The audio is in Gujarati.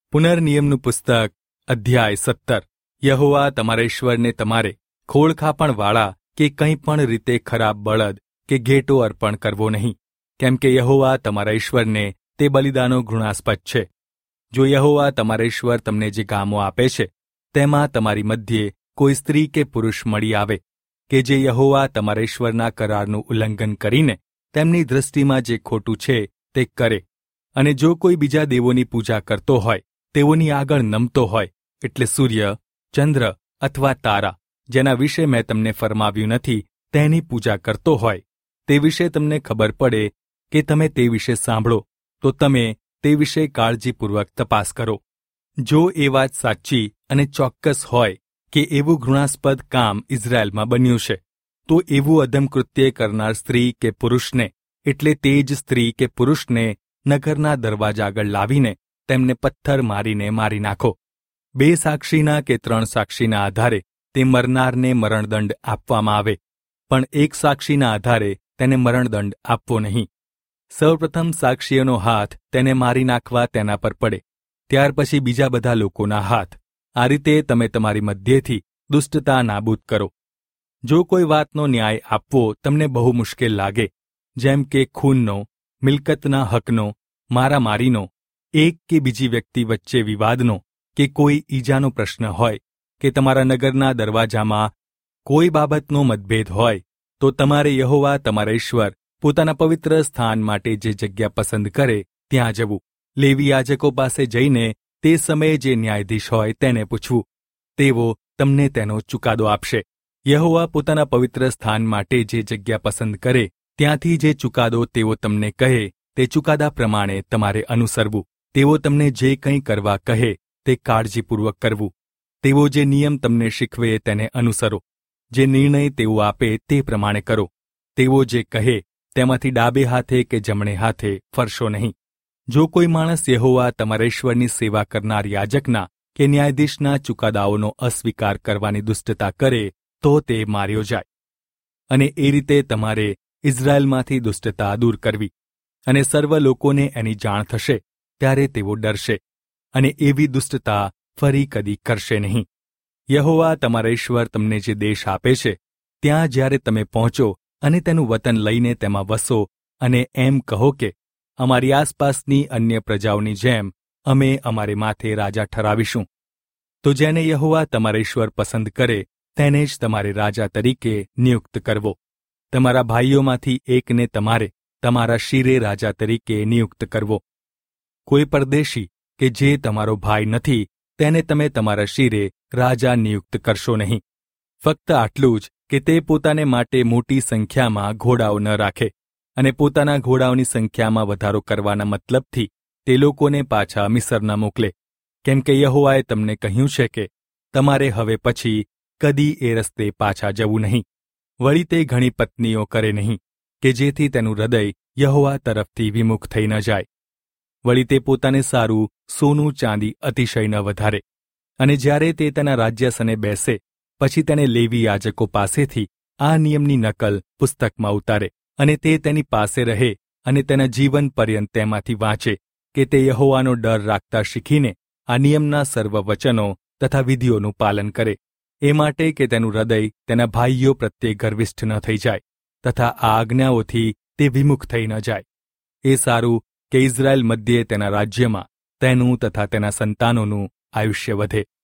પુનર્નિયમનું પુસ્તક અધ્યાય 17. યહોવા તમારા ઈશ્વરને તમારે ખોળખાપણવાળા કે કંઈ પણ રીતે ખરાબ બળદ કે ઘેટો અર્પણ કરવો નહીં, કેમ કે યહોવા તમારા ઈશ્વરને તે બલિદાનો ઘૃણાસ્પદ છે. જો યહોવા તમારા ઈશ્વર તમને જે ગામો આપે છે તેમાં તમારી મધ્યે કોઈ સ્ત્રી કે પુરુષ મળી આવે કે જે યહોવા તમારા ઈશ્વરના કરારનું ઉલ્લંઘન કરીને તેમની દૃષ્ટિમાં જે ખોટું છે તે કરે, અને જો કોઈ બીજા દેવોની પૂજા કરતો હોય, તેઓની આગળ નમતો હોય, એટલે સૂર્ય, ચંદ્ર અથવા તારા, જેના વિશે મેં તમને ફરમાવ્યું નથી, તેની પૂજા કરતો હોય, તે વિશે તમને ખબર પડે કે તમે તે વિશે સાંભળો, તો તમે તે વિશે કાળજીપૂર્વક તપાસ કરો. જો એ વાત સાચી અને ચોક્કસ હોય કે એવું ઘૃણાસ્પદ કામ ઇઝરાયલમાં બન્યું છે, તો એવું અધમકૃત્ય કરનાર સ્ત્રી કે પુરુષને, એટલે તે જ સ્ત્રી કે પુરુષને નગરના દરવાજા આગળ લાવીને તેમને પથ્થર મારીને મારી નાખો. 2 સાક્ષીના કે 3 સાક્ષીના આધારે તે મરનારને મરણદંડ આપવામાં આવે, પણ 1 સાક્ષીના આધારે તેને મરણદંડ આપવો નહીં. સૌપ્રથમ સાક્ષીઓનો હાથ તેને મારી નાખવા તેના પર પડે, ત્યાર પછી બીજા બધા લોકોના હાથ. આ રીતે તમે તમારી મધ્યેથી દુષ્ટતા નાબૂદ કરો. જો કોઈ વાતનો ન્યાય આપવો તમને બહુ મુશ્કેલ લાગે, જેમ કે ખૂનનો, મિલકતના હકનો, મારામારીનો, એક કે બીજી વ્યક્તિ વચ્ચે વિવાદનો, કે કોઈ ઈજાનો પ્રશ્ન હોય, કે તમારા નગરના દરવાજામાં કોઈ બાબતનો મતભેદ હોય, તો તમારે યહોવા તમારા ઈશ્વર પોતાના પવિત્ર સ્થાન માટે જે જગ્યા પસંદ કરે ત્યાં જવું. લેવી યાજકો પાસે જઈને તે સમયે જે ન્યાયાધીશ હોય તેને પૂછવું. તેઓ તમને તેનો ચુકાદો આપશે. યહોવા પોતાના પવિત્ર સ્થાન માટે જે જગ્યા પસંદ કરે ત્યાંથી જે ચુકાદો તેઓ તમને કહે તે ચુકાદા પ્રમાણે તમારે અનુસરવું. તેઓ તમને જે કંઈ કરવા કહે તે કાળજીપૂર્વક કરવું. તેઓ જે નિયમ તમને શીખવે તેને અનુસરો. જે નિર્ણય તેઓ આપે તે પ્રમાણે કરો. તેઓ જે કહે તેમાંથી ડાબે હાથે કે જમણે હાથે ફરશો નહીં. જો કોઈ માણસ યહોવા તમારા ઈશ્વરની સેવા કરનાર યાજકના કે ન્યાયાધીશના ચુકાદાઓનો અસ્વીકાર કરવાની દુષ્ટતા કરે તો તે માર્યો જાય. અને એ રીતે તમારે ઇઝરાયલમાંથી દુષ્ટતા દૂર કરવી. અને સર્વ લોકોને એની જાણ થશે, ત્યારે તેઓ ડરશે, અને એવી દુષ્ટતા ફરી કદી કરશે નહીં. યહોવા તમારા ઈશ્વર તમને જે દેશ આપે છે, ત્યાં જ્યારે તમે પહોંચો અને તેનું વતન લઈને તેમાં વસો, અને એમ કહો કે અમારી આસપાસની અન્ય પ્રજાઓની જેમ અમે અમારે માથે રાજા ઠરાવીશું, તો જેને યહોવા તમારા ઈશ્વર પસંદ કરે તેને જ તમારે રાજા તરીકે નિયુક્ત કરવો. તમારા ભાઈઓમાંથી એકને તમારે તમારા શિરે રાજા તરીકે નિયુક્ત કરવો. કોઈ પરદેશી કે જે તમારો ભાઈ નથી તેને તમે તમારા શિરે રાજા નિયુક્ત કરશો નહીં. ફક્ત આટલું જ કે તે પોતાને માટે મોટી સંખ્યામાં ઘોડાઓ ન રાખે, અને પોતાના ઘોડાઓની સંખ્યામાં વધારો કરવાના મતલબથી તે લોકોને પાછા મિસર ન મોકલે, કેમ કે યહોવાએ તમને કહ્યું છે કે તમારે હવે પછી કદી એ રસ્તે પાછા જવું નહીં. વળી તે ઘણી પત્નીઓ કરે નહીં, કે જેથી તેનું હૃદય યહોવા તરફથી વિમુખ થઈ ન જાય. વળી તે પોતાને સારું સોનું ચાંદી અતિશય ન વધારે. અને જ્યારે તે તેના રાજ્યાસને બેસે, પછી તેને લેવી યાજકો પાસેથી આ નિયમની નકલ પુસ્તકમાં ઉતારે, અને તે તેની પાસે રહે અને તેના જીવન પર્યંત તેમાંથી વાંચે, કે તે યહોવાનો ડર રાખતા શીખીને આ નિયમના સર્વ વચનો તથા વિધિઓનું પાલન કરે. એ માટે કે તેનું હૃદય તેના ભાઈઓ પ્રત્યે ગર્વિષ્ઠ ન થઈ જાય, તથા આ આજ્ઞાઓથી તે વિમુખ થઈ ન જાય. એ સારું કે ઇઝરાયલ મધ્યે તેના રાજ્યમાં તેનું તથા તેના સંતાનોનું આયુષ્ય વધે.